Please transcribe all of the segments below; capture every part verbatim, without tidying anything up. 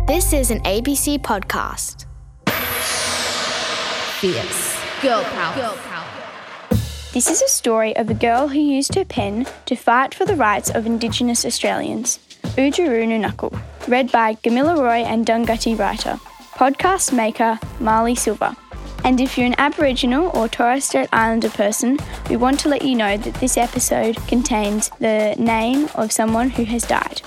This is an A B C podcast. Fierce. Girl power. Girl power. This is a story of a girl who used her pen to fight for the rights of Indigenous Australians. Oodgeroo Noonuccal, read by Camilla Roy and Dunghutti writer, podcast maker Marley Silver. And if you're an Aboriginal or Torres Strait Islander person, we want to let you know that this episode contains the name of someone who has died.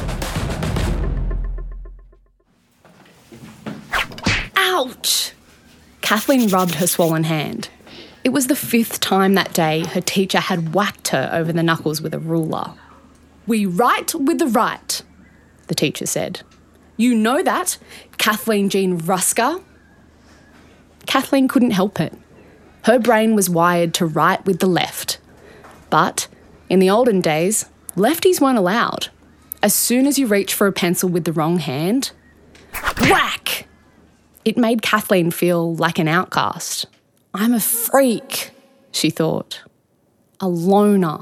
Ouch! Kathleen rubbed her swollen hand. It was the fifth time that day her teacher had whacked her over the knuckles with a ruler. "We write with the right," the teacher said. "You know that, Kathleen Jean Rusker?" Kathleen couldn't help it. Her brain was wired to write with the left. But in the olden days, lefties weren't allowed. As soon as you reach for a pencil with the wrong hand, whack! It made Kathleen feel like an outcast. "I'm a freak," she thought. A loner.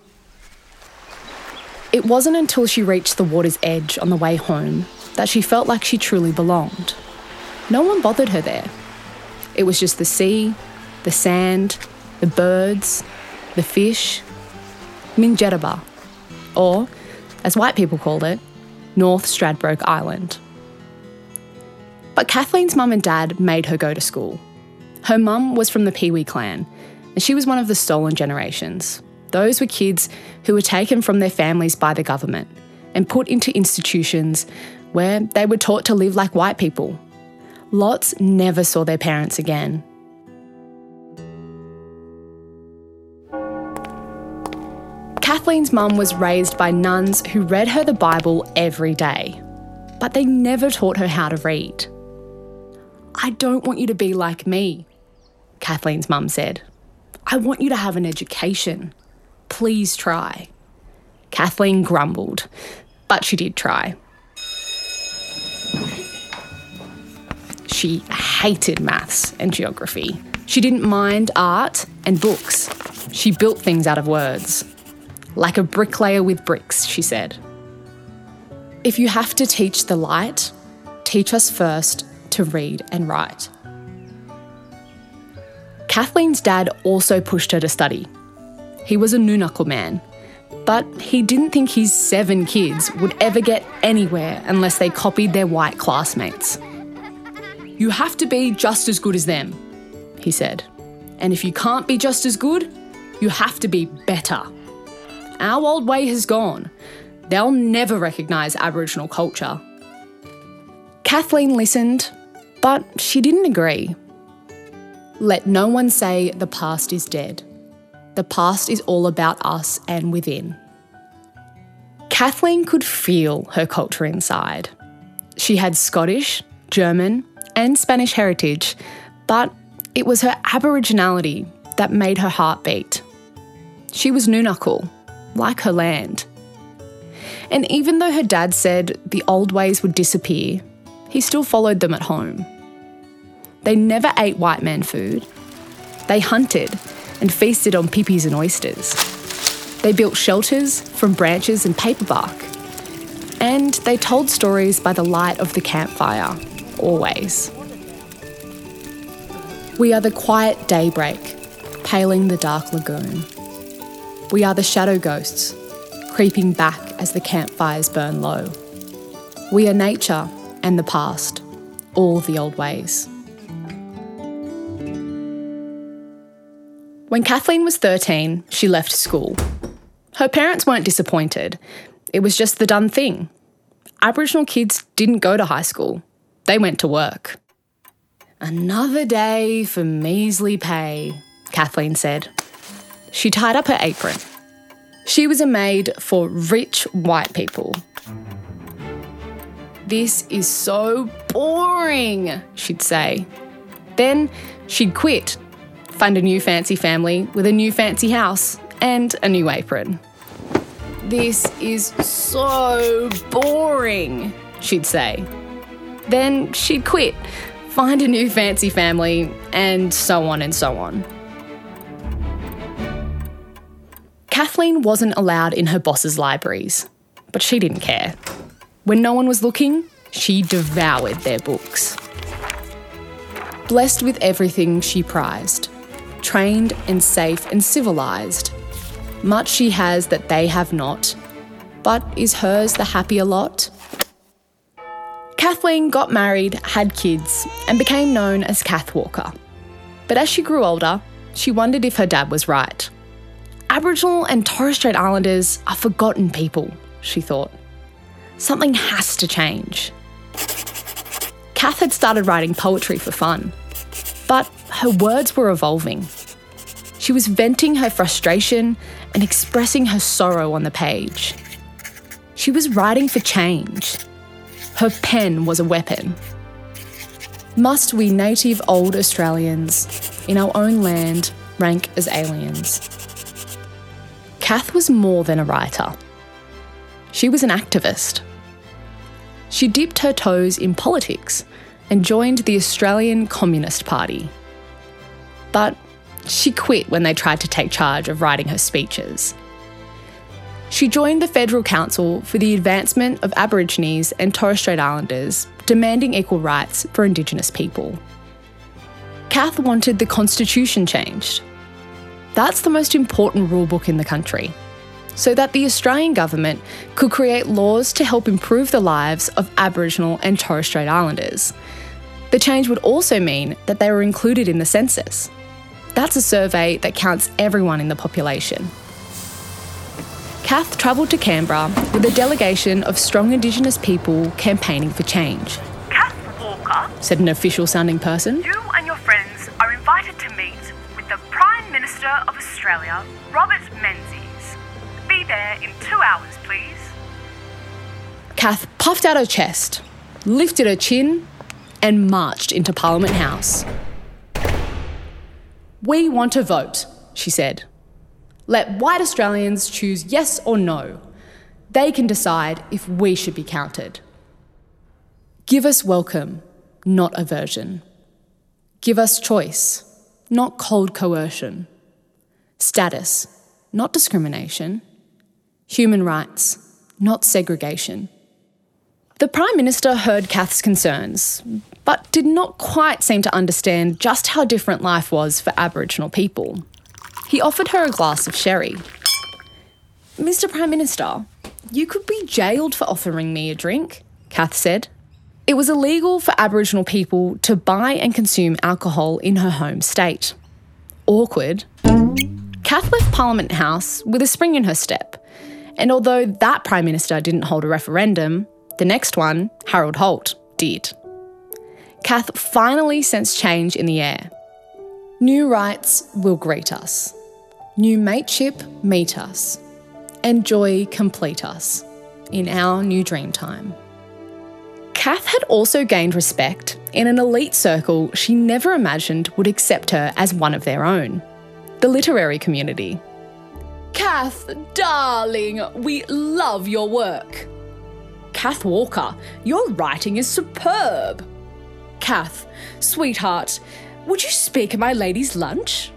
It wasn't until she reached the water's edge on the way home that she felt like she truly belonged. No one bothered her there. It was just the sea, the sand, the birds, the fish, Minjerribah, or, as white people called it, North Stradbroke Island. But Kathleen's mum and dad made her go to school. Her mum was from the Pee-wee clan, and she was one of the stolen generations. Those were kids who were taken from their families by the government and put into institutions where they were taught to live like white people. Lots never saw their parents again. Kathleen's mum was raised by nuns who read her the Bible every day, but they never taught her how to read. "I don't want you to be like me," Kathleen's mum said. "I want you to have an education. Please try." Kathleen grumbled, but she did try. She hated maths and geography. She didn't mind art and books. She built things out of words. "Like a bricklayer with bricks," she said. "If you have to teach the light, teach us first to read and write." Kathleen's dad also pushed her to study. He was a Noonuccal man, but he didn't think his seven kids would ever get anywhere unless they copied their white classmates. "You have to be just as good as them," he said. "And if you can't be just as good, you have to be better. Our old way has gone. They'll never recognise Aboriginal culture." Kathleen listened, but she didn't agree. "Let no one say the past is dead. The past is all about us and within." Kathleen could feel her culture inside. She had Scottish, German, and Spanish heritage, but it was her Aboriginality that made her heart beat. She was Noonuccal, like her land. And even though her dad said the old ways would disappear, he still followed them at home. They never ate white man food. They hunted and feasted on pipis and oysters. They built shelters from branches and paper bark. And they told stories by the light of the campfire, always. "We are the quiet daybreak, paling the dark lagoon. We are the shadow ghosts, creeping back as the campfires burn low. We are nature and the past, all the old ways." When Kathleen was thirteen, she left school. Her parents weren't disappointed. It was just the done thing. Aboriginal kids didn't go to high school. They went to work. "Another day for measly pay," Kathleen said. She tied up her apron. She was a maid for rich white people. "This is so boring," she'd say. Then she'd quit, find a new fancy family with a new fancy house and a new apron. "This is so boring," she'd say. Then she'd quit, find a new fancy family, and so on and so on. Kathleen wasn't allowed in her boss's libraries, but she didn't care. When no one was looking, She devoured their books. Blessed with everything she prized, trained and safe and civilised, much she has that they have not, but is hers the happier lot? Kathleen got married, had kids, and became known as Kath Walker. But as she grew older, she wondered if her dad was right. Aboriginal and Torres Strait Islanders are forgotten people, she thought. Something has to change. Kath had started writing poetry for fun, but her words were evolving. She was venting her frustration and expressing her sorrow on the page. She was writing for change. Her pen was a weapon. Must we native old Australians in our own land rank as aliens? Kath was more than a writer. She was an activist. She dipped her toes in politics and joined the Australian Communist Party. But she quit when they tried to take charge of writing her speeches. She joined the Federal Council for the Advancement of Aborigines and Torres Strait Islanders, demanding equal rights for Indigenous people. Kath wanted the Constitution changed. That's the most important rulebook in the country, so that the Australian government could create laws to help improve the lives of Aboriginal and Torres Strait Islanders. The change would also mean that they were included in the census. That's a survey that counts everyone in the population. Kath travelled to Canberra with a delegation of strong Indigenous people campaigning for change. Kath Walker, said an official-sounding person. You and your friends are invited to meet with the Prime Minister of Australia, Robert Menzies. Be there in two hours, please. Kath puffed out her chest, lifted her chin, and marched into Parliament House. We want to vote, she said. Let white Australians choose yes or no. They can decide if we should be counted. Give us welcome, not aversion. Give us choice, not cold coercion. Status, not discrimination. Human rights, not segregation. The Prime Minister heard Kath's concerns, but did not quite seem to understand just how different life was for Aboriginal people. He offered her a glass of sherry. Mister Prime Minister, you could be jailed for offering me a drink, Kath said. It was illegal for Aboriginal people to buy and consume alcohol in her home state. Awkward. Kath left Parliament House with a spring in her step, and although that Prime Minister didn't hold a referendum, the next one, Harold Holt, did. Kath finally sensed change in the air. New rights will greet us. New mateship meet us. And joy complete us in our new dream time. Kath had also gained respect in an elite circle she never imagined would accept her as one of their own, the literary community. Kath, darling, we love your work. Kath Walker, your writing is superb. Kath, sweetheart, would you speak at my lady's lunch?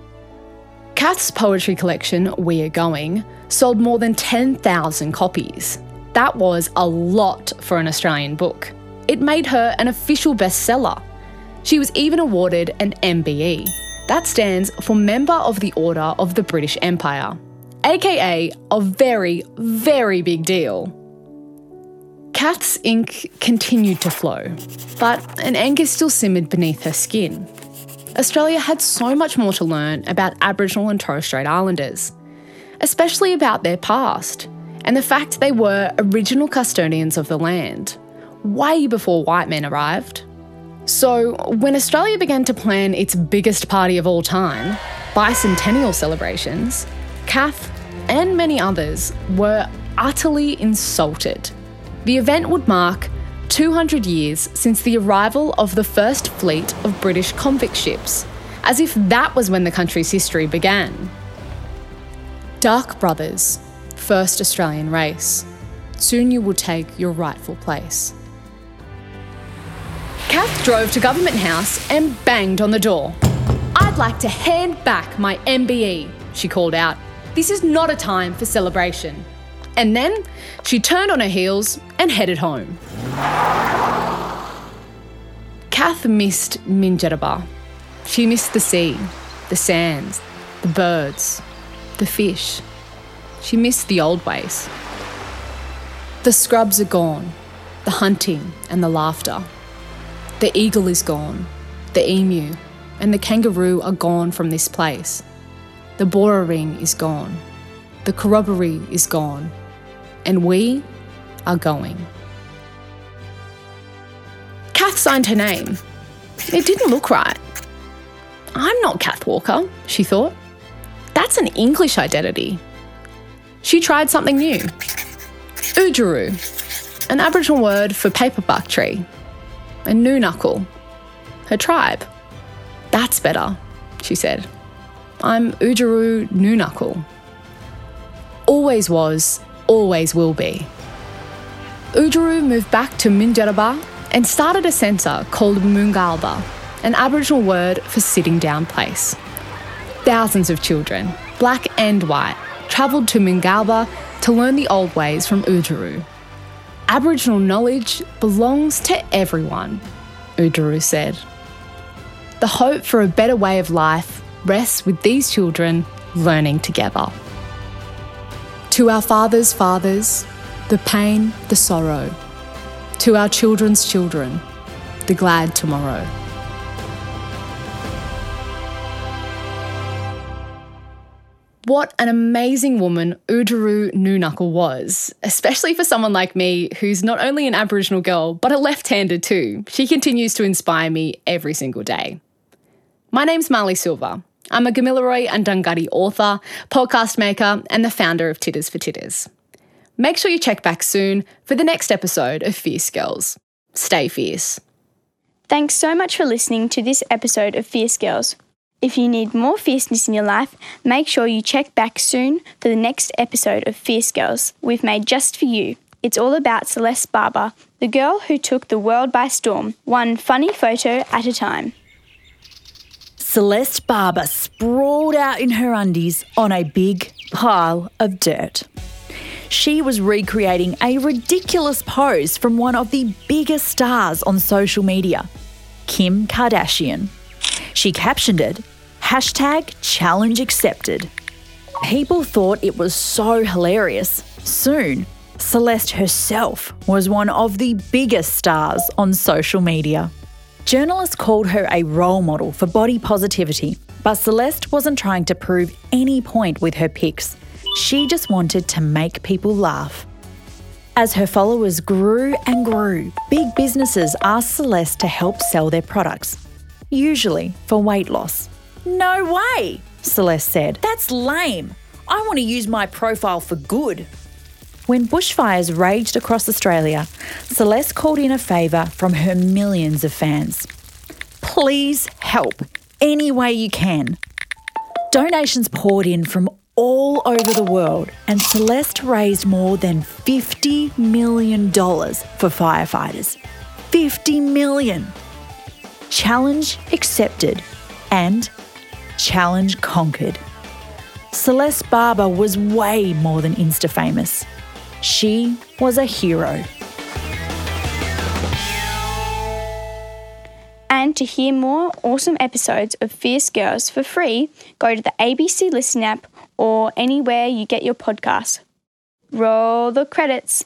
Kath's poetry collection, We Are Going, sold more than ten thousand copies. That was a lot for an Australian book. It made her an official bestseller. She was even awarded an M B E. That stands for Member of the Order of the British Empire, aka a very, very big deal. Kath's ink continued to flow, but an anger still simmered beneath her skin. Australia had so much more to learn about Aboriginal and Torres Strait Islanders, especially about their past and the fact they were original custodians of the land, way before white men arrived. So when Australia began to plan its biggest party of all time, bicentennial celebrations, Kath and many others were utterly insulted. The event would mark two hundred years since the arrival of the first fleet of British convict ships, as if that was when the country's history began. Dark brothers, first Australian race, soon you will take your rightful place. Kath drove to Government House and banged on the door. I'd like to hand back my M B E, she called out. This is not a time for celebration. And then she turned on her heels and headed home. Kath missed Minjerribah. She missed the sea, the sands, the birds, the fish. She missed the old ways. The scrubs are gone, the hunting and the laughter. The eagle is gone, the emu and the kangaroo are gone from this place. The Boraring is gone, the corroboree is gone, and we are going. Kath signed her name. It didn't look right. I'm not Kath Walker, she thought. That's an English identity. She tried something new. Oodgeroo, an Aboriginal word for paperbark tree. And Noonuccal, her tribe. That's better, she said. I'm Oodgeroo Noonuccal. Always was, always will be. Oodgeroo moved back to Minjerribah and started a centre called Moongalba, an Aboriginal word for sitting down place. Thousands of children, black and white, travelled to Moongalba to learn the old ways from Oodgeroo. Aboriginal knowledge belongs to everyone, Oodgeroo said. The hope for a better way of life rests with these children learning together. To our fathers' fathers, the pain, the sorrow. To our children's children, the glad tomorrow. What an amazing woman Oodgeroo Noonuccal was, especially for someone like me who's not only an Aboriginal girl, but a left-hander too. She continues to inspire me every single day. My name's Marley Silva. I'm a Gamilaroi and Dunghutti author, podcast maker, and the founder of Titters for Titters. Make sure you check back soon for the next episode of Fierce Girls. Stay fierce. Thanks so much for listening to this episode of Fierce Girls. If you need more fierceness in your life, make sure you check back soon for the next episode of Fierce Girls we've made just for you. It's all about Celeste Barber, the girl who took the world by storm, one funny photo at a time. Celeste Barber sprawled out in her undies on a big pile of dirt. She was recreating a ridiculous pose from one of the biggest stars on social media, Kim Kardashian. She captioned it, hashtag challenge accepted. People thought it was so hilarious. Soon, Celeste herself was one of the biggest stars on social media. Journalists called her a role model for body positivity, but Celeste wasn't trying to prove any point with her pics. She just wanted to make people laugh. As her followers grew and grew, big businesses asked Celeste to help sell their products, usually for weight loss. "No way," Celeste said. "That's lame. I want to use my profile for good." When bushfires raged across Australia, Celeste called in a favour from her millions of fans. "Please help any way you can." Donations poured in from all over the world, and Celeste raised more than fifty million dollars for firefighters. fifty million dollars! Challenge accepted and challenge conquered. Celeste Barber was way more than Insta-famous. She was a hero. And to hear more awesome episodes of Fierce Girls for free, go to the A B C Listen app or anywhere you get your podcasts. Roll the credits.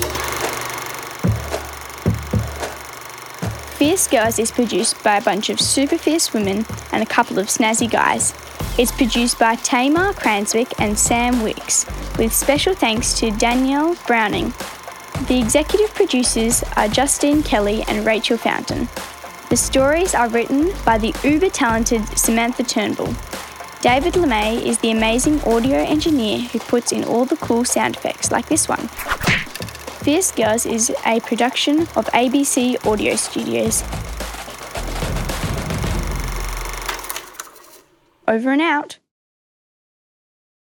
Fierce Girls is produced by a bunch of super fierce women and a couple of snazzy guys. It's produced by Tamar Cranswick and Sam Wicks, with special thanks to Danielle Browning. The executive producers are Justine Kelly and Rachel Fountain. The stories are written by the uber-talented Samantha Turnbull. David LeMay is the amazing audio engineer who puts in all the cool sound effects like this one. Fierce Girls is a production of A B C Audio Studios. Over and out.